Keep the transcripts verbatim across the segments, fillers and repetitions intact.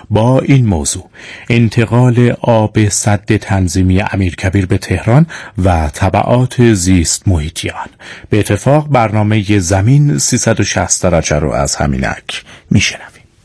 با این موضوع: انتقال آب سد تنظیمی امیرکبیر به تهران و تبعات زیست محیطی آن. به اتفاق برنامه زمین سیصد و شصت درجه رو از همینک میشنویم.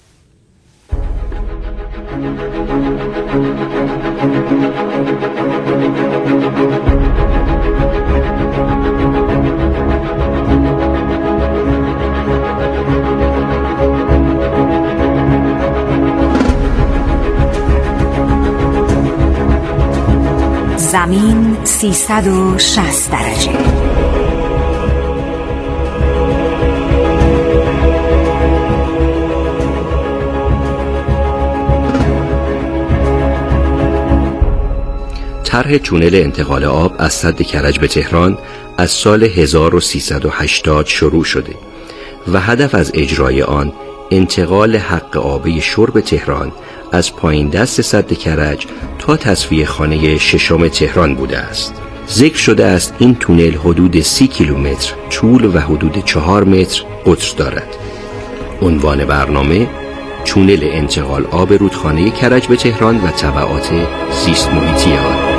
زمین سیصد و شصت درجه. طرح تونل انتقال آب از سد کرج به تهران از سال هزار و سیصد و هشتاد شروع شده و هدف از اجرای آن انتقال حق آبی شرب تهران از پایین دست سد کرج تا تصفیه خانه ششم تهران بوده است. ذکر شده است این تونل حدود سی کیلومتر طول و حدود چهار متر قطر دارد. عنوان برنامه: تونل انتقال آب رودخانه کرج به تهران و تبعات زیست محیطی آن.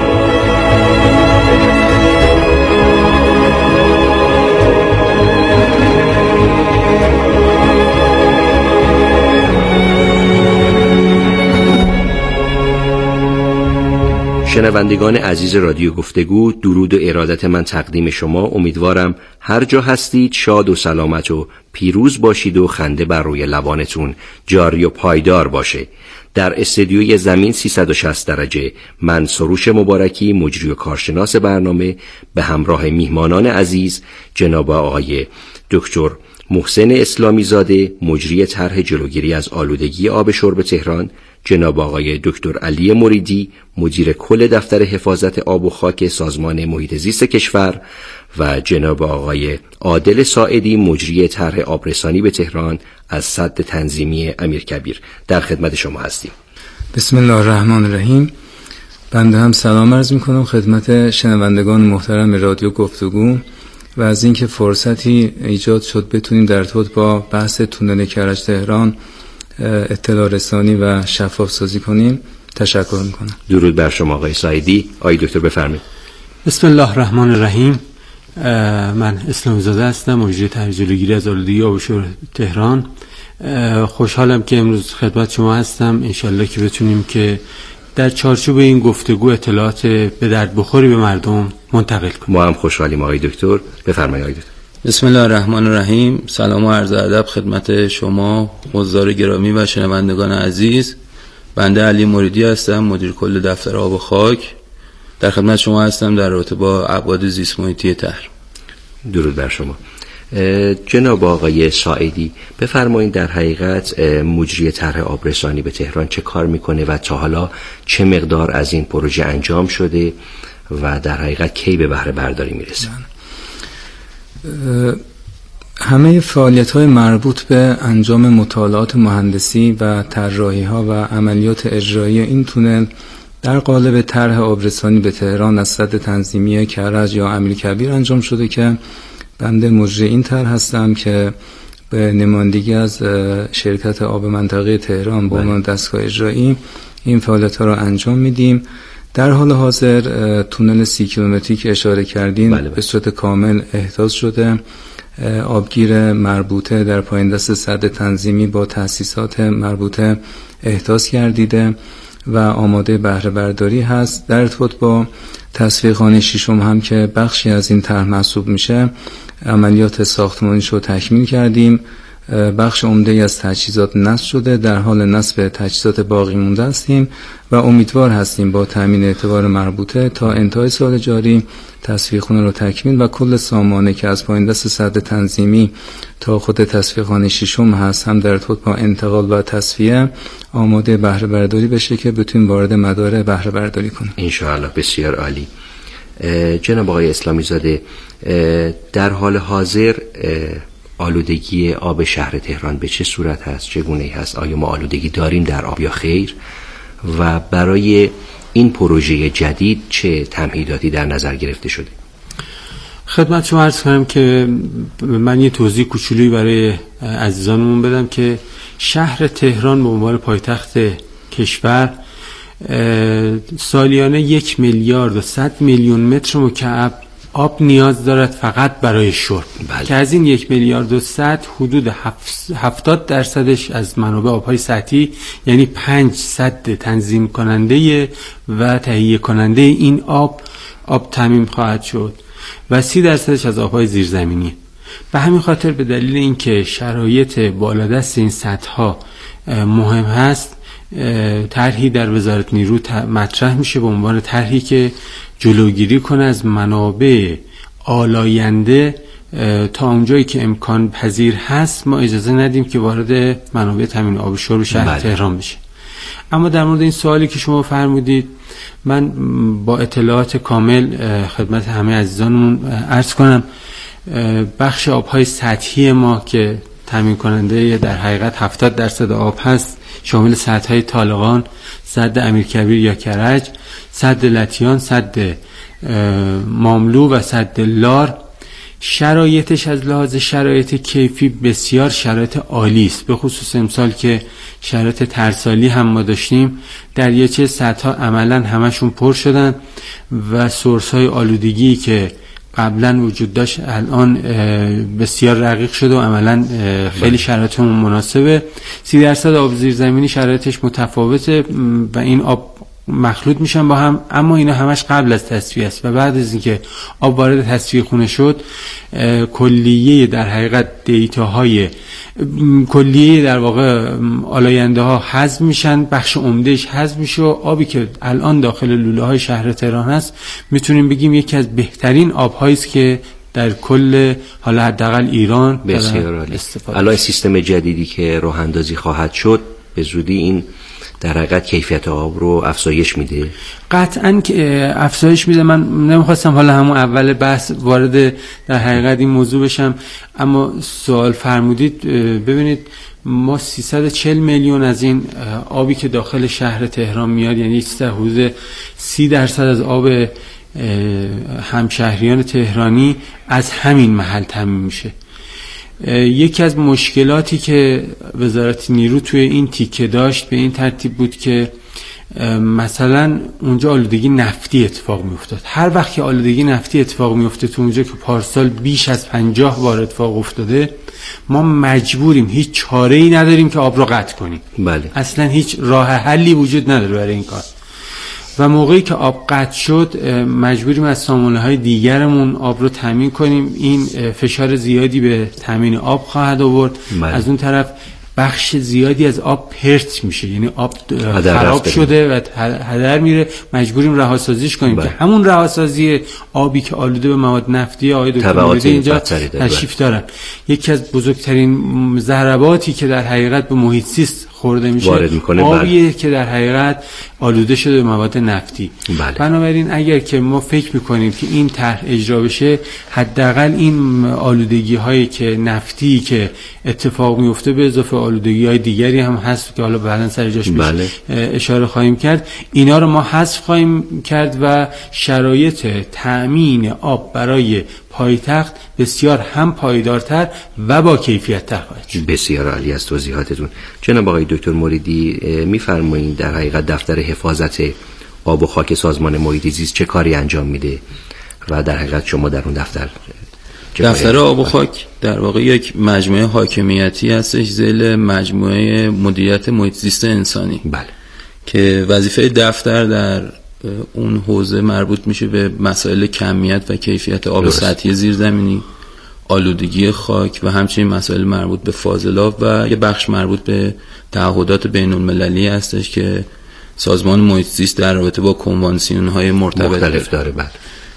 شنوندگان عزیز رادیو گفتگو، درود و ارادت من تقدیم شما. امیدوارم هر جا هستید شاد و سلامت و پیروز باشید و خنده بر روی لبانتون جاری و پایدار باشه. در استدیوی زمین سیصد و شصت درجه من سروش مبارکی، مجری و کارشناس برنامه، به همراه میهمانان عزیز جناب آقای دکتر محسن اسلامی زاده، مجری طرح جلوگیری از آلودگی آب شرب تهران، جناب آقای دکتر علی مریدی، مدیر کل دفتر حفاظت آب و خاک سازمان محیط زیست کشور، و جناب آقای عادل ساعدی، مجری طرح آبرسانی به تهران از سد تنظیمی امیرکبیر. در خدمت شما هستیم. بسم الله الرحمن الرحیم. بنده هم سلام عرض میکنم خدمت شنوندگان محترم رادیو گفتگو و از اینکه فرصتی ایجاد شد بتونیم در ارتباط با بحث تونل کرج تهران اطلاع رسانی و شفاف سازی کنیم تشکر میکنم. درود بر شما آقای ساعدی. آقای دکتر بفرمایید. بسم الله الرحمن الرحیم. من اسلامی زاده هستم، مجری طرح جلوگیری از آلودگی آب شرب تهران. خوشحالم که امروز خدمت شما هستم. انشالله که بتونیم که در چارچوب این گفتگو اطلاعات به درد بخوری به مردم منتقل کنیم. ما هم خوشحالیم آقای دکتر. بفرمایید آقای دکتر. بسم الله الرحمن الرحیم. سلام و عرض ادب خدمت شما حضار گرامی و شنوندگان عزیز. بنده علی مریدی هستم، مدیر کل دفتر آب و خاک. در خدمت شما هستم در رابطه با ابعاد زیست محیطی طرح. درود بر شما. جناب آقای ساعدی، بفرمایید در حقیقت مجری طرح آبرسانی به تهران چه کار میکنه و تا حالا چه مقدار از این پروژه انجام شده و در حقیقت کی به بهره برداری میرسه؟ همه فعالیت‌های مربوط به انجام مطالعات مهندسی و طراحی‌ها و عملیات اجرایی این تونل در قالب طرح آبرسانی به تهران از سد تنظیمی کرج یا امیرکبیر انجام شده که بنده مجری این طرح هستم که به نمایندگی از شرکت آب منطقه تهران با عنوان دستگاه اجرایی این فعالیت‌ها را انجام میدیم. در حال حاضر تونل سی کیلومتری که اشاره کردین بله بله. به صورت کامل احداث شده. آبگیر مربوطه در پایین دست سد تنظیمی با تأسیسات مربوطه احداث گردیده و آماده بهره برداری هست. در ارتباط با تصفیه خانه ششم هم که بخشی از این طرح محسوب میشه، عملیات ساختمانیش رو تکمیل کردیم. بخش عمده‌ای از تجهیزات نصب شده، در حال نصب تجهیزات باقی مونده هستیم و امیدوار هستیم با تامین اعتبار مربوطه تا انتهای سال جاری تصفیه خانه رو تکمیل و کل سامانه که از پایین دست سد تنظیمی تا خود تصفیه خانه ششم هست هم در ارتباط با انتقال و تصفیه آماده بهره برداری بشه که بتونیم وارد مدار بهره برداری کنیم ان شاء الله. بسیار عالی. جناب آقای اسلامی زاده، در حال حاضر آلودگی آب شهر تهران به چه صورت هست؟ چگونه هست؟ آیا ما آلودگی داریم در آب یا خیر؟ و برای این پروژه جدید چه تمهیداتی در نظر گرفته شده؟ خدمت شما عرض کنم که من یه توضیح کوچولویی برای عزیزانمون بدم که شهر تهران به عنوان پایتخت کشور سالیانه یک میلیارد و صد میلیون متر مکعب آب نیاز دارد فقط برای شرب. بله. که از این یک میلیارد و صد حدود هفتاد درصدش از منابع آبهای سطحی، یعنی پنج سد تنظیم کننده و تهیه کننده این آب آب تامین خواهد شد و سی درصدش از آبهای زیرزمینی. به همین خاطر به دلیل اینکه شرایط بالادست این سدها مهم هست، طرحی در وزارت نیرو مطرح میشه به عنوان طرحی که جلوگیری کنه از منابع آلاینده تا اونجایی که امکان پذیر هست ما اجازه ندیم که وارد منابع تامین آب شرب شهر بله. تهران بشه. اما در مورد این سوالی که شما فرمودید، من با اطلاعات کامل خدمت همه عزیزانمون عرض کنم بخش آبهای سطحی ما که تامین کننده در حقیقت هفتاد درصد آب هست، شامل سدهای طالقان، سد امیرکبیر یا کرج، سد لطیان، سد ماملو و سد لار، شرایطش از لحاظ شرایط کیفی بسیار شرایط عالی است. به خصوص امسال که شرایط ترسالی هم ما داشتیم، دریاچه سدها عملا همشون پر شدن و سورس های آلودگی که قبلا وجود داشت الان بسیار رقیق شده و عملا خیلی شرایطمون مناسبه. سی درصد آب زیرزمینی شرایطش متفاوته و این آب مخلوط میشن با هم، اما اینا همش قبل از تصفیه است و بعد از اینکه آب وارد تصفیه خونه شد کلیه در حقیقت دیتاهای کلیه در واقع آلاینده ها حذف میشن، بخش عمدهش حذف میشه و آبی که الان داخل لوله های شهر تهران هست میتونیم بگیم یکی از بهترین آب‌هایی است که در کل حالا حداقل ایران بسیار عالی. الان سیستم جدیدی که راه اندازی خواهد شد به زودی این در حقیقت کیفیت آب رو افزایش میده؟ قطعاً که افزایش میده. من نمیخواستم حالا همون اول بحث وارد در حقیقت این موضوع بشم، اما سوال فرمودید. ببینید ما سیصد و چهل میلیون از این آبی که داخل شهر تهران میاد، یعنی حدود سی درصد از آب همشهریان تهرانی از همین محل تامین میشه. یکی از مشکلاتی که وزارت نیرو توی این تیکه داشت به این ترتیب بود که مثلا اونجا آلودگی نفتی اتفاق میافتاد. هر وقت که آلودگی نفتی اتفاق میفته تو اونجا که پارسال بیش از پنجاه بار اتفاق افتاده، ما مجبوریم، هیچ چاره‌ای نداریم که آب رو قطع کنیم. بله. اصلا هیچ راه حلی وجود نداره برای این کار. و موقعی که آب قطع شد مجبوریم از سامانه‌های دیگرمون آب رو تامین کنیم. این فشار زیادی به تامین آب خواهد آورد. از اون طرف بخش زیادی از آب پرت میشه، یعنی آب خراب شده و هدر میره، مجبوریم رهاسازیش کنیم که همون رهاسازی آبی که آلوده به مواد نفتی آقای دکتر موریدی اینجا تشریف دارن. یکی از بزرگترین ضرباتی که در حقیقت به محیط زیست خورده میشه آبیه که در حقیقت آلوده شده به مواد نفتی. بله. بنابراین اگر که ما فکر میکنیم که این طرح اجرا بشه، حداقل این آلودگی هایی که نفتی که اتفاق میفته به اضافه آلودگی های دیگری هم هست که حالا بعداً سر جاش بله. اشاره خواهیم کرد، اینا رو ما حذف خواهیم کرد و شرایط تأمین آب برای پایتخت بسیار هم پایدارتر و با کیفیت‌تر خواهد شد. بسیار عالی از توضیحاتتون. جناب آقای دکتر موریدی، می‌فرمایید در حقیقت دفتر حفاظت آب و خاک سازمان محیط زیست چه کاری انجام میده و در حقیقت شما در اون دفتر دفتر آب و خاک در واقع یک مجموعه حاکمیتی هستش ذیل مجموعه مدیریت محیط زیست انسانی. بله. که وظیفه دفتر در اون حوزه مربوط میشه به مسائل کمیت و کیفیت آب سطحی زیرزمینی، آلودگی خاک و همچنین مسائل مربوط به فاضلاب و یه بخش مربوط به تعهدات بین المللی هستش که سازمان محیط زیست در رابطه با کنوانسیون های مرتبط مختلف داره. بله.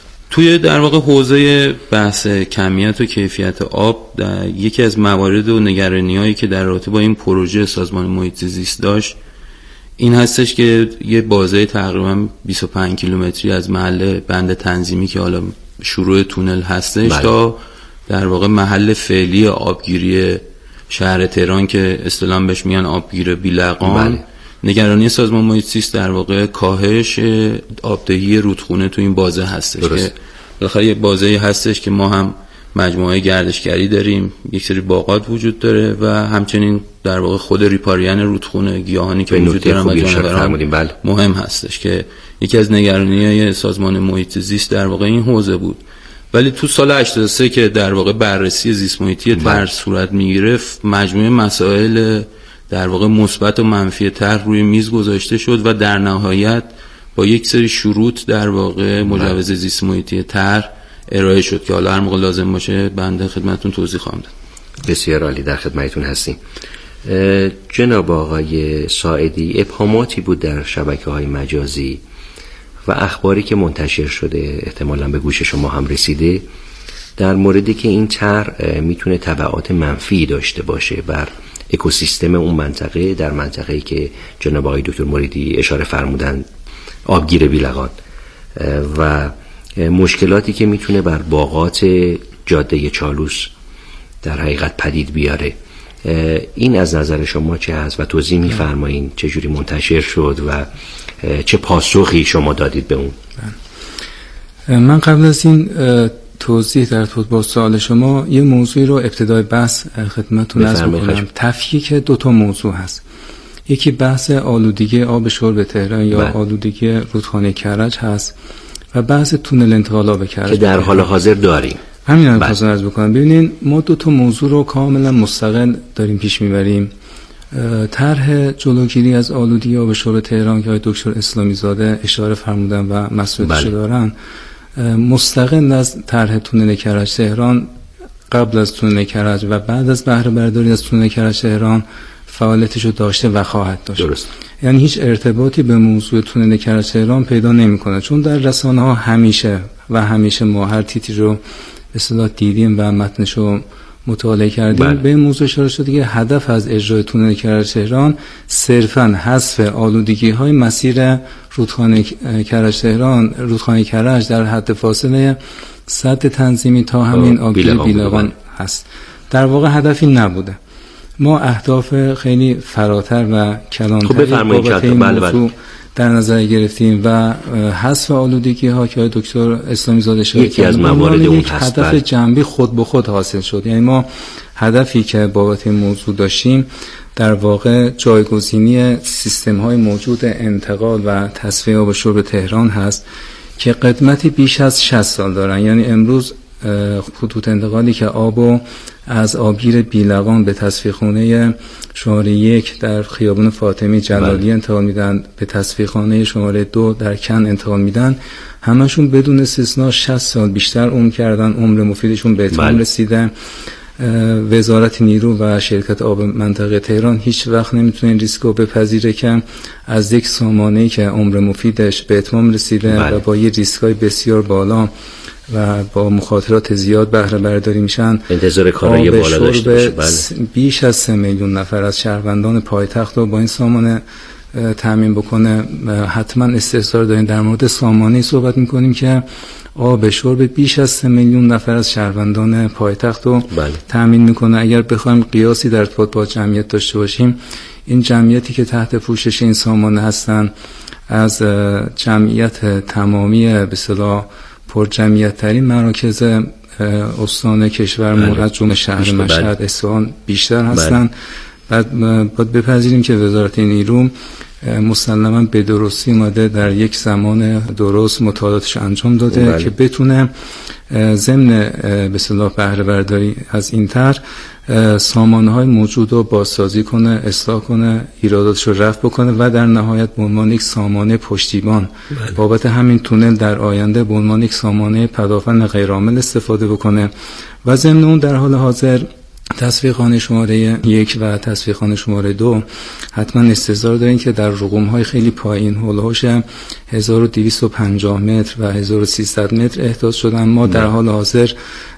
توی در واقع حوزه بحث کمیت و کیفیت آب، در یکی از موارد و نگرانی‌هایی که در رابطه با این پروژه سازمان محیط زیست داشت این هستش که یه بازه تقریبا بیست و پنج کیلومتری از محل بند تنظیمی که حالا شروع تونل هستش بله. تا در واقع محل فعلی آبگیری شهر تهران که اصطلاحاً بهش میگن آبگیر بیلقان بله. نگرانی سازمان محیط زیست در واقع کاهش آبدهی رودخونه تو این بازه هستش درست. که بالاخره یه بازه هستش که ما هم مجموعه گردشگری داریم، یک سری باغات وجود داره و همچنین در واقع خود ریپاریان رودخونه، گیاهانی که وجود دارن و جانوران مهم هستش که یکی از نگرانی‌های سازمان محیط زیست در واقع این حوزه بود. ولی تو سال هشتاد و سه که در واقع بررسی زیست محیطی طرح صورت میگرفت، مجموعه مسائل در واقع مثبت و منفی طرح روی میز گذاشته شد و در نهایت با یک سری شروط در واقع مجوز زیست محیطی طرح ارائه شد که حالا هر موقع لازم باشه بنده خدمتتون توضیح خواهم داد. بسیار عالی، در خدمتتون هستیم. جناب آقای ساعدی، ابهاماتی بود در شبکه‌های مجازی و اخباری که منتشر شده احتمالاً به گوش شما هم رسیده در موردی که این طرح میتونه تبعات منفی داشته باشه بر اکوسیستم اون منطقه، در منطقه‌ای که جناب آقای دکتر مریدی اشاره فرمودن، آبگیر بیلقان، و مشکلاتی که میتونه بر باغات جاده چالوس در حقیقت پدید بیاره. این از نظر شما چه هست و توضیح میفرمایین چجوری منتشر شد و چه پاسخی شما دادید به اون؟ من قبل از این توضیح در طور با سوال شما یه موضوعی رو ابتدای بحث خدمتتون عرض می‌کنم. تفکیک دو تا موضوع هست. یکی بحث آلودگی آب شرب تهران یا بله. آلودگی رودخانه کرج هست و بحث تونل انتقال آب کرج که در حال حاضر داریم. همین رو خواستم عرض بکنم. ببینین ما دو تا موضوع رو کاملا مستقل داریم پیش میبریم. طرح جلوگیری از آلودگی آب شرب تهران که آقای دکتر اسلامی زاده اشاره فرمودن و مسئولیتش بله. دارن، مستقل از طرح تونل کرج تهران، قبل از تونل کرج و بعد از بهره برداری از تونل کرج تهران فعالیتش رو داشته و خواهد داشت. درست. یعنی هیچ ارتباطی به موضوع تونل کرج تهران پیدا نمی‌کنه، چون در رسانه ها همیشه و همیشه ما هر تیتری رو به اصطلاح دیدیم و متنش رو مطالعه کردیم. بله. به موضوع اشاره شده که هدف از اجرای تونل کرج تهران صرفاً حذف آلودگی‌های مسیر رودخانه کرج تهران، رودخانه کرج در حد فاصله سد تنظیمی تا همین آبگیر بیلقان هست. در واقع هدفی نبوده. ما اهداف خیلی فراتر و کلانتری بابت این موضوع در نظر گرفتیم و حذف آلودگی ها که دکتر اسلامی زاده شد یکی از موارد اون یک هدف جنبی خود به خود حاصل شد. یعنی ما هدفی که بابت این موضوع داشتیم در واقع جایگزینی سیستم های موجود انتقال و تصفیه آب شرب تهران هست که قدمتی بیش از شصت سال دارن. یعنی امروز خطوط انتقالی که آبو از آبگیر بیلقان به تصفیه خانه شماره یک در خیابان فاطمی جلالی انتقال میدن، به تصفیه خانه شماره دو در کن انتقال میدن، همشون بدون استثناء شصت سال بیشتر عمر کردن، عمر مفیدشون به اتمام رسیده. وزارت نیرو و شرکت آب منطقه تهران هیچ وقت نمیتونه این ریسک رو بپذیره که از یک سامانه‌ای که عمر مفیدش به اتمام رسیده بله. و با یه ریسک‌های بسیار بالا و با مخاطرات زیاد بهره برداری میشن، انتظار کارایی بالا داشته باشه. بله. بیش از سه میلیون نفر از شهروندان پایتخت رو با این سامانه تامین بکنه. حتما استحضار داریم در مورد سامانه‌ای صحبت میکنیم که آب شرب بیش از سه میلیون نفر از شهروندان پایتخت رو بله. تامین میکنه. اگر بخوایم قیاسی در ارتباط با جمعیت داشته باشیم، این جمعیتی که تحت پوشش این سامانه هستن از جمعیت تمامی به اصطلاح پر جمعیت ترین مراکز استان کشور از جمله شهر مشهد، اصفهان بیشتر هستن. بعد باید بپذیریم که وزارت نیرو مسلماً به درستی اومده در یک زمان درست مطالعاتش انجام داده بله. که بتونه ضمن به اصطلاح بهره برداری از این طرح سامانه‌های موجود رو بازسازی کنه، اصلاح کنه، ایراداتش رو رفع بکنه و در نهایت به عنوان یک سامانه پشتیبان بله. بابت همین تونل در آینده به عنوان یک سامانه پدافند غیرعامل استفاده بکنه و ضمن اون در حال حاضر تصفیه خانه شماره یک و تصفیه خانه شماره دو حتما استحضار دارین که در رقم‌های خیلی پایین هولوش هزار و دویست و پنجاه متر و هزار و سیصد متر احداث شدن. ما در حال حاضر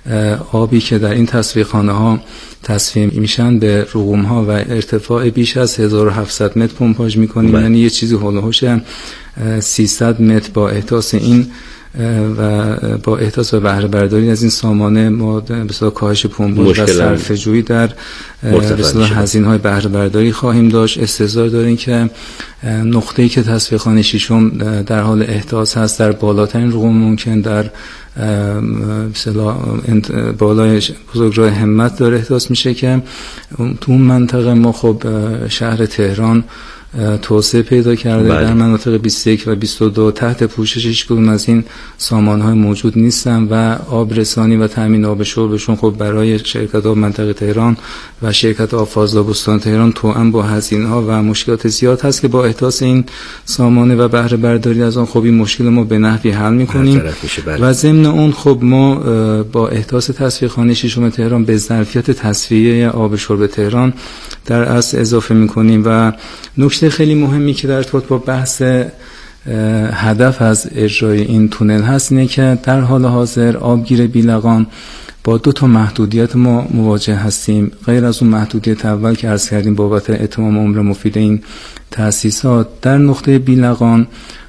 آبی که در این تصفیه خانه ها تصفیه میشن به رقم‌ها و ارتفاع بیش از هزار و هفتصد متر پمپاژ میکنیم، یعنی یه چیزی هولوش سیصد متر با احداث این و با احداث و بهره برداری از این سامانه ما به اصطلاح کاهش پنبات و صرفه‌جویی در به اصطلاح هزینه‌های بهره برداری خواهیم داشت. استحضار داریم که نقطه‌ای که تصفیه‌خانه ششم در حال احداث هست در بالاترین رقم ممکن در مثلا بالای بزرگراه همت داره احداث میشه که تو اون منطقه ما خب شهر تهران توسعه پیدا کرده. بله. در مناطق بیست و یک و بیست و دو تحت پوشش هیچ کدوم از این سامان‌های موجود نیستن و آب رسانی و تامین آب شربشون خب برای شرکت آب منطقه تهران و شرکت آب فاضلاب استان تهران توأم با هزینه‌ها و مشکلات زیاد هست که با احداث این سامانه و بهره برداری از آن خب این مشکل ما به نحوی حل می‌کنیم و ضمن اون خب ما با احداث تصفیه‌خانه ششم تهران به ظرفیت تصفیه آب شرب تهران در اصل اضافه می‌کنیم و نکته خیلی مهمی که در ارتباط با بحث هدف از اجرای این تونل هست اینه که در حال حاضر آبگیر بیلقان با دو تا محدودیت ما مواجه هستیم. غیر از اون محدودیت اول که عرض کردیم بابت اتمام عمر مفید این تأسیسات، در نقطه بیلقان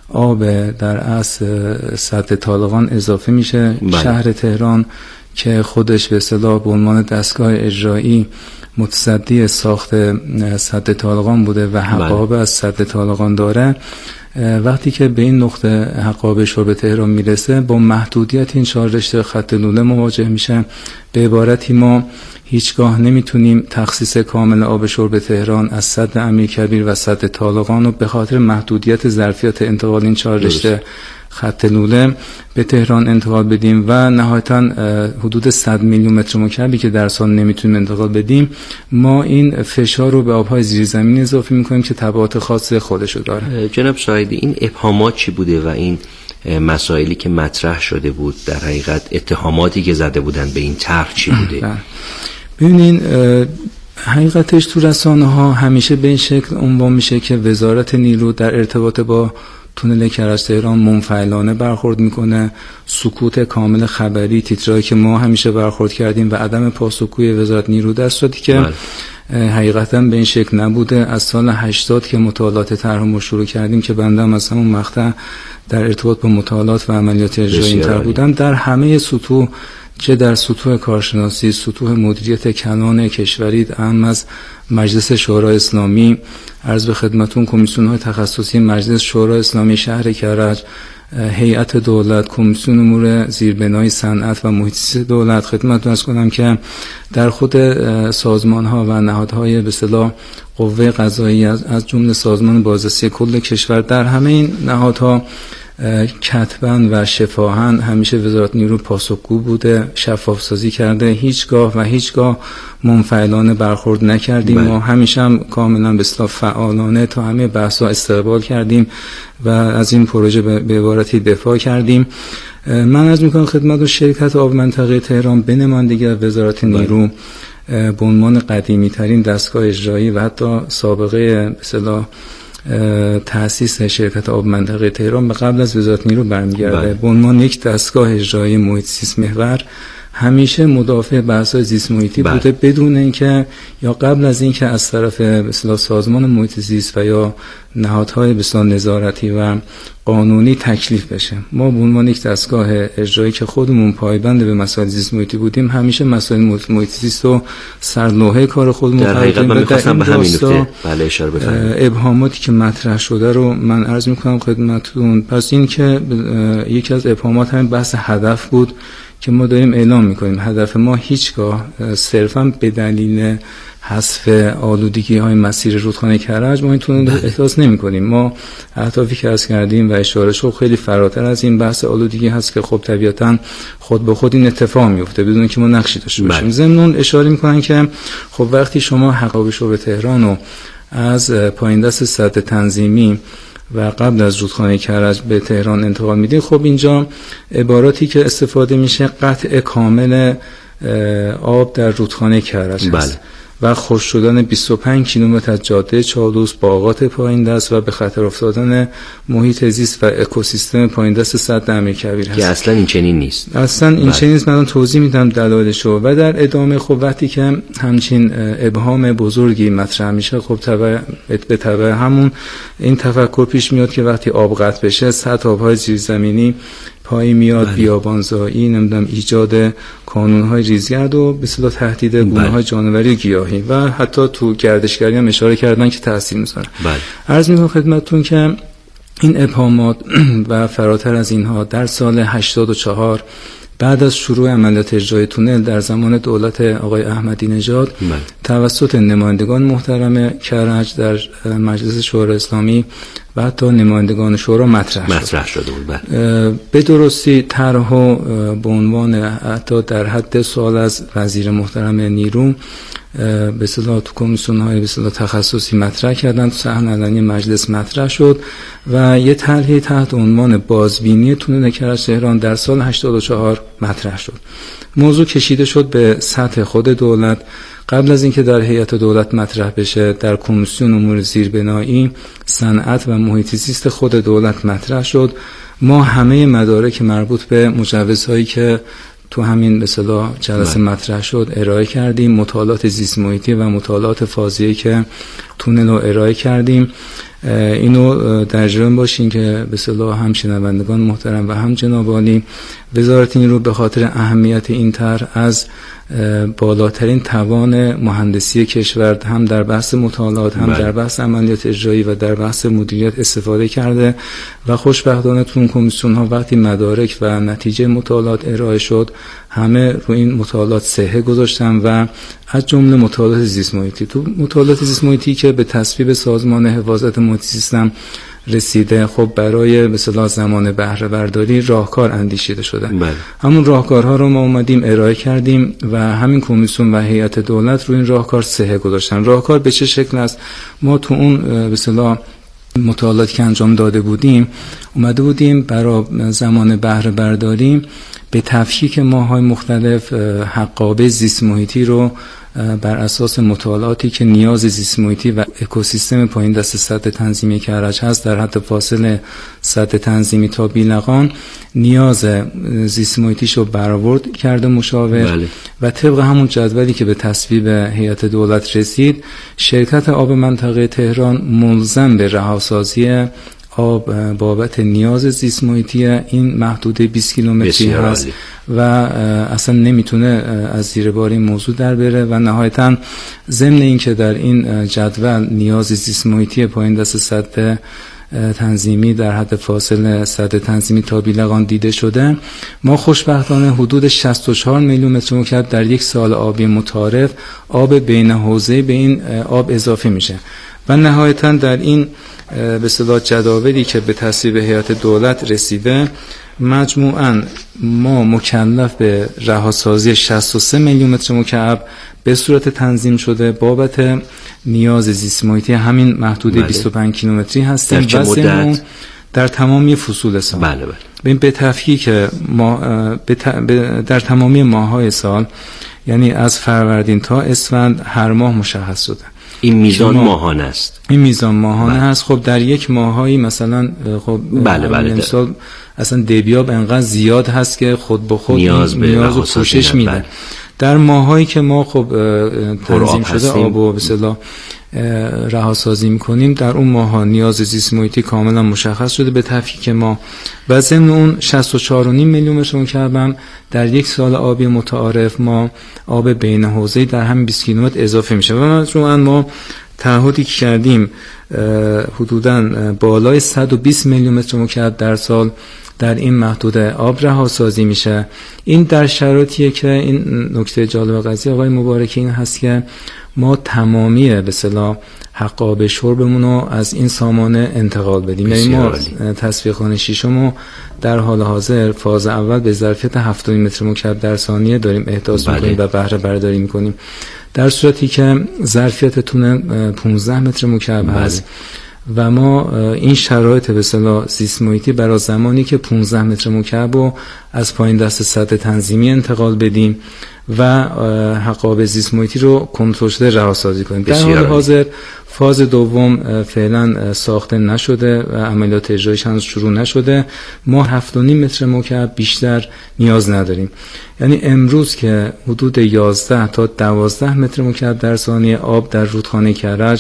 آب در اصل سد طالقان اضافه میشه. بله. شهر تهران که خودش به اصطلاح به عنوان دستگاه اجرایی متصدی ساخت سد طالقان بوده و حقابه از سد طالقان داره، وقتی که به این نقطه حقابه شرب تهران میرسه با محدودیت این چهار رشته خط لوله مواجه میشه. به عبارتی ما هیچگاه نمیتونیم تخصیص کامل آب شرب تهران از سد امیرکبیر و سد طالقان رو به خاطر محدودیت ظرفیت انتقال این چهار رشته خط لوله به تهران انتقال بدیم و نهایتاً حدود صد میلیون متر مکعبی که در سال نمیتونیم انتقال بدیم. ما این فشار رو به آبهای زیرزمینی اضافه میکنیم که تبعات خاص خودشو داره. جناب سایدی، این ابهامات چی بوده و این مسائلی که مطرح شده بود در حقیقت اتهاماتی که زده بودن به این طرح چی بوده؟ ببینین حقیقتش تو رسانه ها همیشه به این شکل عنوان میشه که وزارت نیرو در ارتباط با تونل کرج تهران منفعلانه برخورد میکنه، سکوت کامل خبری، تیترایی که ما همیشه برخورد کردیم و عدم پاسخگوی وزارت نیرو در صورتی که حقیقتا به این شکل نبوده. از سال هشتاد که مطالعات طرح ما شروع کردیم که بنده هم از همون مقطع در ارتباط با مطالعات و عملیات اجرایی این طرح بودم، در همه سطوح، چه در سطوح کارشناسی، سطوح مدیریت کلان کشوری، اهم از مجلس شورای اسلامی، عرض به خدمتون کمیسیون‌های تخصصی مجلس شورای اسلامی شهر کرج، هیئت دولت، کمیسیون امور زیربنایی صنعت و محیط زیست دولت، خدمتتون عرض کنم که در خود سازمان‌ها و نهادهای به اصطلاح قوه قضاییه از جمله سازمان بازرسی کل کشور، در همه این نهادها کتباً و شفاهاً همیشه وزارت نیرو پاسخگو بوده، شفاف سازی کرده، هیچگاه و هیچگاه منفعلانه برخورد نکردیم. بله. ما همیشه هم کاملاً به اصطلاح فعالانه تا همه بحث‌ها استقبال کردیم و از این پروژه به عبارتی دفاع کردیم. من عرض می‌کنم خدمت شرکت آب منطقه تهران به نمایندگی وزارت نیرو به عنوان قدیمی‌ترین دستگاه اجرایی و حتی سابقه به اصطلاح تأسیس شرکت آب منطقه تهران به قبل از وزارت نیرو برمیگرده. به عنوان یک دستگاه اجرایی محیط زیست محور همیشه مدافع بحث‌های زیست محیطی بله. بوده، بدون اینکه یا قبل از اینکه از طرف به اصطلاح سازمان محیط زیست و یا نهادهای به اصطلاح نظارتی و قانونی تکلیف بشه. ما به عنوان یک دستگاه اجرایی که خودمون پایبند به مسائل زیست محیطی بودیم، همیشه مسائل محیط زیست رو سرلوحه کار خودمون قرار دادیم. در حقیقت من می‌خواستم به همین نکته بله اشاره بفرمایید. ابهاماتی که مطرح شده رو من عرض می‌کنم خدمتتون. پس این که یکی از ابهامات همین بحث هدف بود که ما داریم اعلام میکنیم. هدف ما هیچگاه صرفاً به دلیل حذف آلودگی های مسیر رودخانه کرج ما این تونل احداث نمی کنیم. ما اهدافی که عرض کردیم و اشاره شد خیلی فراتر از این بحث آلودگی هست که خب طبیعتاً خود به خود این اتفاق میفته بدون که ما نقشی داشته باشیم. ضمناً اشاره میکنن که خب وقتی شما حقابه شرب تهران رو از پایین دست سد تنظیمی و قبل از رودخانه کرج به تهران انتقال میدین، خب اینجا عباراتی که استفاده میشه قطع کامل آب در رودخانه کرج هست. بله. و خشک شدن بیست و پنج کیلومتر از جاده چالوس، باغات پایین دست و به خطر افتادن محیط زیست و اکوسیستم پایین دست سد امیرکبیر هست که اصلا این چنین نیست. اصلا این چنین نیست. من توضیح میدم دلایلشو و در ادامه خب وقتی که همچین ابهام بزرگی مطرح میشه خب تبع به تبع همون این تفکر پیش میاد که وقتی آب قطع بشه سطح آبهای زیرزمینی پای میاد، بله. بیابانزایی، نمیدونم ایجاد کانونهای ریزگرد و به اصطلاح تهدید گونه‌های جانوری و گیاهی و حتی تو گردشگری هم اشاره کردن که تاثیر میذاره. بله. عرض می‌کنم خدمتتون که این ابهامات و فراتر از اینها در سال هشتاد و چهار بعد از شروع عملیات اجرای تونل در زمان دولت آقای احمدی نژاد توسط نمایندگان محترم کرج در مجلس شورای اسلامی و حتی نمایندگان شورا مطرح, مطرح شد. شده بود. به درستی طرح و به عنوان حتی در حد سوال از وزیر محترم نیرو به اصطلاح تو کمیسیون های به اصطلاح تخصصی مطرح کردن، تو صحن علنی مجلس مطرح شد و یه طرحی تحت عنوان بازبینی تونل کرج تهران در سال هشتاد و چهار مطرح شد. موضوع کشیده شد به سطح خود دولت. قبل از اینکه در هیئت دولت مطرح بشه در کمیسیون امور زیربنایی، صنعت و محیط زیست خود دولت مطرح شد. ما همه مدارک مربوط به مجوزهایی که تو همین به اصطلاح جلسه مطرح شد ارائه کردیم، مطالعات زیست محیطی و مطالعات فازیه‌ای که تونل رو ارائه کردیم. اینو در جریان باشین که به اصطلاح هم شنوندگان محترم و هم جناب عالی، وزارت نیرو به خاطر اهمیت این طرح از بالاترین توان مهندسی کشور هم در بحث مطالعات، هم در بحث عملیات اجرایی و در بحث مدیریت استفاده کرده و خوشبختانه تو کمیسیون ها وقتی مدارک و نتیجه مطالعات ارائه شد همه رو این مطالعات صحه گذاشتن و از جمله مطالعات زیست محیطی. تو مطالعات زیست محیطی که به تصویب سازمان حفاظت محیط زیستم رسیده، خب برای به اصطلاح زمان بهره برداری راهکار اندیشیده شده. بله. همون راهکارها رو ما اومدیم ارائه کردیم و همین کمیسیون و هیئت دولت رو این راهکار صحه گذاشتن. راهکار به چه شکل است؟ ما تو اون به اصطلاح مطالعاتی که انجام داده بودیم اومده بودیم برای زمان بهره برداری به تفکیک ماه‌های مختلف حقابه زیست محیطی رو بر اساس مطالعاتی که نیاز زیست محیطی و اکوسیستم پایین دست سد تنظیمی کرج هست در حد فاصله سد تنظیمی تا بیلقان نیاز زیست محیطیش رو برآورد کرده مشاور. بله. و طبق همون جدولی که به تصویب هیئت دولت رسید، شرکت آب منطقه تهران ملزم به رهاسازی آب بابت نیاز زیست محیطی این محدوده بیست کیلومتری هست و اصلا نمیتونه از زیر بار این موضوع در بره و نهایتا ضمن این که در این جدول نیاز زیست محیطی پایین دست سد تنظیمی در حد فاصله سد تنظیمی تا بیلقان دیده شده، ما خوشبختانه حدود شصت و چهار میلیون متر مکعب در یک سال آبی متعارف آب بین حوزه به این آب اضافه میشه و نهایتا در این به اصطلاح جداولی که به تصویب هیئت دولت رسیده مجموعاً ما مکلف به رهاسازی شصت و سه میلیون متر مکعب به صورت تنظیم شده بابت نیاز زیست محیطی همین محدوده بله. بیست و پنج کیلومتری هستیم در چه مدت؟ در تمامی فصول سال. بله بله. ببین به تفکیک ما در تمامی ماه‌های سال، یعنی از فروردین تا اسفند هر ماه مشخص شده. این میزان ماهانه است. این میزان ماهانه بله. هست. خب در یک ماهایی مثلا خب بله بله مثلا اصلا دیبیاب انقدر زیاد هست که خود به خود نیاز به نیاز و پوشش میده. بله. در ماهایی که ما خب تنظیم شده آب و به اصطلاح رهاسازی میکنیم، در اون ماها نیاز زیست محیطی کاملا مشخص شده به تفکیک ما و ضمن اون شصت و چهار و نیم میلیون متر مکعب در یک سال آبی متعارف ما آب بین حوزه‌ای در همین بیست کیلومتر اضافه میشه و مجموعاً ما تعهدی که کردیم حدوداً بالای صد و بیست میلیون متر مکعب در سال در این محدوده آب رهاسازی میشه. این در شرایطیه که این نکته جالب قضیه آقای مبارکی این هست که ما تمامی به اصطلاح حق آب شربمون رو از این سامانه انتقال بدیم. یعنی ما تصفیه خانه شیشمو در حال حاضر فاز اول به ظرفیت هفتاد متر مکعب در ثانیه داریم احداث بله. میکنیم و بهره برداری میکنیم، در صورتی که ظرفیت تونل پانزده متر مکعب بله. هست و ما این شرایط به اصطلاح زیست محیطی برای زمانی که پانزده متر مکعب رو از پایین دست سطح تنظیمی انتقال بدیم و حقابه زیست محیطی رو کنترل شده رهاسازی کنیم. در حال حاضر فاز دوم فعلا ساخته نشده و عملیات اجرایش هنوز شروع نشده. ما هفت و نیم متر مکعب بیشتر نیاز نداریم. یعنی امروز که حدود یازده تا دوازده متر مکعب در ثانیه آب در رودخانه کرج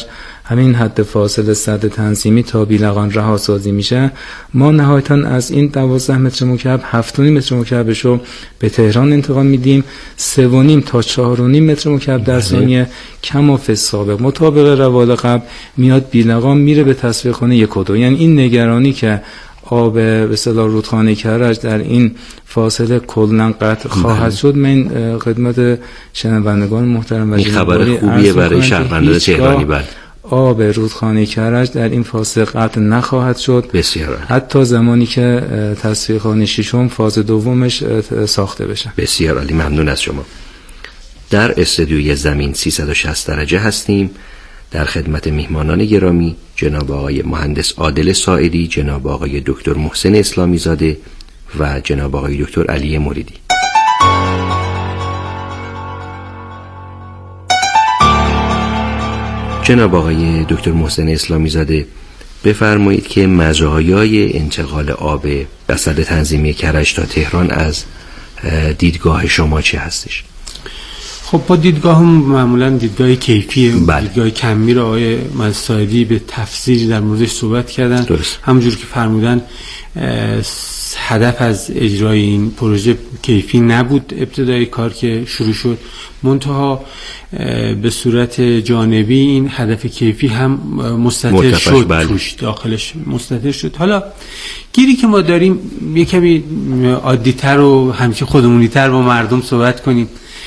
همین حد فاصله سد تنظیمی تا بیلقان رهاسازی میشه، ما نهایتاً از این دوازده متر مکعب هفت و نیم متر مکعبش رو به تهران انتقال میدیم. سه و نیم تا چهار و نیم متر مکعب در ثانیه کم و فی سابق مطابق روال قبل میاد بیلقان میره به تصفیه خانه یک و دو. یعنی این نگرانی که آب به اصطلاح رودخانه کرج در این فاصله کلاً قطع خواهد شد، من خدمت شنوندگان محترم و این خبر خوبیه برای شهروندان تهرانی. بله، آب رودخانه کرج در این فاصله قطع نخواهد شد. بسیار حتی زمانی که تصفیه خانه ششم فاز دومش ساخته بشه. بسیار عالی، ممنون از شما. در استودیوی زمین سیصد و شصت درجه هستیم. در خدمت میهمانان گرامی جناب آقای مهندس عادل ساعدی، جناب آقای دکتر محسن اسلامی زاده و جناب آقای دکتر علی مریدی. جناب آقای دکتر محسن اسلامی زاده، بفرمایید که مزایای انتقال آب به سد تنظیمی کرج تا تهران از دیدگاه شما چه هستش؟ خب با دیدگاه هم معمولا دیدگاه کیفیه. بله. دیدگاه کمی رو آقای مهندس به تفصیل در موردش صحبت کردن. درست. همونجور که فرمودن هدف از اجرای این پروژه کیفی نبود ابتدای کار که شروع شد، منتها به صورت جانبی این هدف کیفی هم مستتر شد. بله. توش داخلش مستتر شد. حالا گیری که ما داریم یه کمی عادی‌تر و همچین خودمونی‌تر با مردم صحبت کنیم.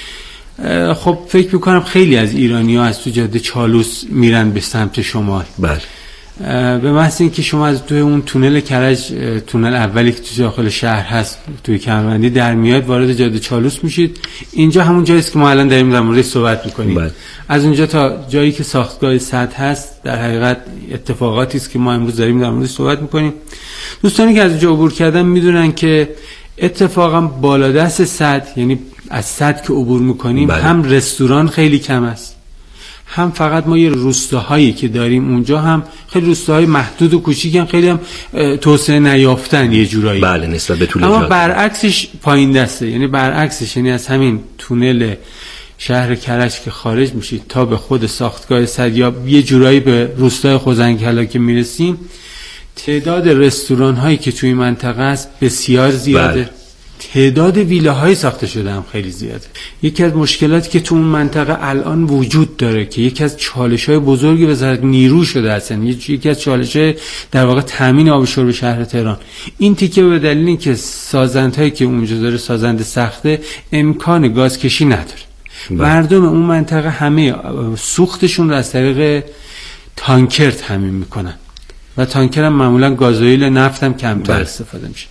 خب فکر میکنم خیلی از ایرانی ها از تو جاده چالوس میرن به سمت شمال. بله. به محض اینکه شما از توی اون تونل کرج، تونل اولی که تو داخل شهر هست توی کمربندی در میاد، وارد جاده چالوس میشید. اینجا همون جایی است که ما الان داریم در موردش صحبت میکنیم. بله. از اونجا تا جایی که ساختگاه سد هست در حقیقت اتفاقاتی است که ما امروز داریم در موردش صحبت میکنیم. دوستانی که از اونجا عبور کردن میدونن که اتفاقا بالادست سد، یعنی از سد که عبور میکنیم، بله. هم رستوران خیلی کم است، هم فقط ما یه روستاهایی که داریم اونجا هم خیلی روستاهای محدود و کوچیکن، خیلی هم توسعه نیافتن یه جورایی. بله، نسبت به طول اما جاده. برعکسش پایین دسته، یعنی برعکسش، یعنی از همین تونل شهر کرج که خارج میشید تا به خود ساختگاه سد یا یه جورایی به روستای خوزنگلا که میرسیم، تعداد رستوران هایی که توی منطقه است بسیار زیاده. بله. تعداد ویلاهای ساخته شده هم خیلی زیاده. یکی از مشکلاتی که تو اون منطقه الان وجود داره که یکی از چالش‌های بزرگی وزارت نیرو شده هستن، یکی از چالش‌های در واقع تامین آب شرب شهر تهران، این تیکه به دلیل اینکه سازندهایی که اونجا داره سازند سخته امکان گازکشی نداره. مردم اون منطقه همه سوختشون رو از طریق تانکر تامین میکنن و تانکر هم معمولا گازوئیل نفت هم کمتر استفاده میشه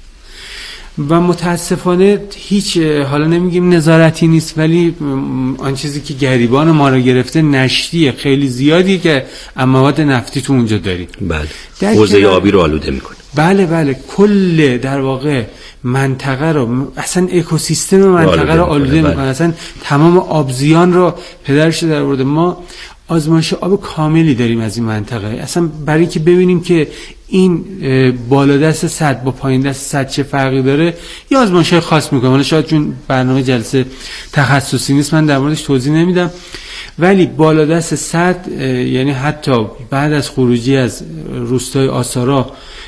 و متاسفانه هیچ، حالا نمیگیم نظارتی نیست، ولی آن چیزی که گریبان ما رو گرفته نشتی خیلی زیادی که مواد نفتی تو اونجا داریم. بله. حوزه آبی رو آلوده میکنه. بله بله، کل در واقع منطقه رو، اصلا اکوسیستم منطقه رو آلوده میکنه. بله. اصلا تمام آبزیان رو پدرش در آورده. ما آزمایش آب کاملی داریم از این منطقه، اصلا برای اینکه ببینیم که این بالادست سد با پایین دست سد چه فرقی داره یه آزمایش خاص میکنم. حالا شاید چون برنامه جلسه تخصصی نیست من در موردش توضیح نمیدم، ولی بالادست سد یعنی حتی بعد از خروجی از روستای آسارا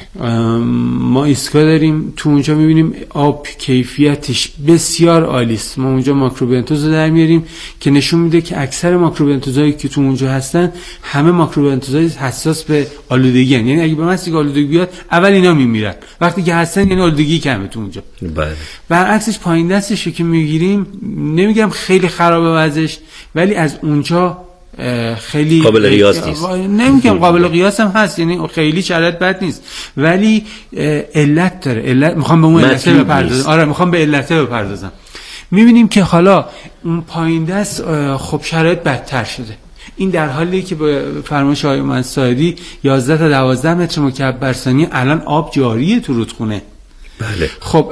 ما ایستگاه داریم، تو اونجا میبینیم آب کیفیتش بسیار عالی است. ما اونجا ماکروبنتوز رو در میاریم که نشون میده که اکثر ماکروبنتوزایی که تو اونجا هستن همه ماکروبنتوزای حساس به آلودگی هستن. یعنی اگه به مسئله آلودگی بیاد اول اینا میمیرن، وقتی که هستن یعنی آلودگی کمه تو اونجا. بله. برعکسش پایین دستش که میگیریم، نمیگم خیلی خرابه وضعش، ولی از اونجا خیلی قابل قیاس نیست. نمیگم قابل قیاس هم هست، یعنی خیلی شرایط بد نیست، ولی علت داره. علت میخوام به اون علت بپردازم. آره میخوام به علت بپردازم. میبینیم که حالا اون پایین دست خب شرایط بدتر شده. این در حالی که به فرمایش آقای منصوری یازده تا دوازده متر مکعب بر ثانیه الان آب جاریه تو رودخونه. بله. خب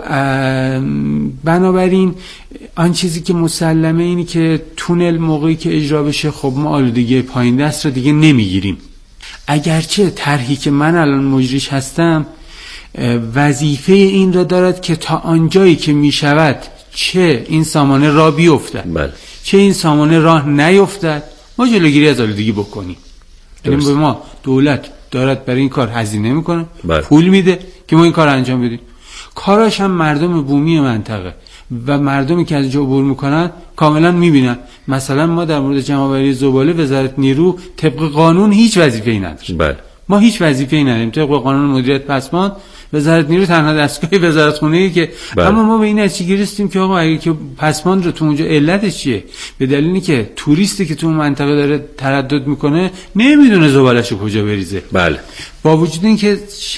بنابراین آن چیزی که مسلمه اینی که تونل موقعی که اجرا بشه خب ما آلودگی پایین دست رو دیگه نمیگیریم، اگرچه طرحی که من الان مجریش هستم وظیفه این را دارد که تا آنجایی که میشود چه این سامانه راه بیفتد، بله. چه این سامانه راه نیفتد ما جلوگیری از آلودگی بکنیم. یعنی به ما دولت دارد برای این کار هزینه میکنه، بله. پول میده که ما این کار انجام بدیم. کاراش هم مردم بومی منطقه و مردمی که از جا عبور میکنن کاملا میبینن. مثلا ما در مورد جمع‌آوری زباله وزارت نیرو طبق قانون هیچ وظیفه‌ای نداره. بله. ما هیچ وظیفه‌ای نداریم. طبق قانون مدیریت پسماند وزارت نیرو تنها دستگاه وزارت خونه‌ای که بله. اما ما به این نتیجه رسیدیم که آقا اگه که پسماند رو تو اونجا علتش چیه؟ به دلیلی که توریستی که تو اون منطقه داره تردد میکنه نمیدونه زباله‌شو کجا بریزه. بله. با وجود اینکه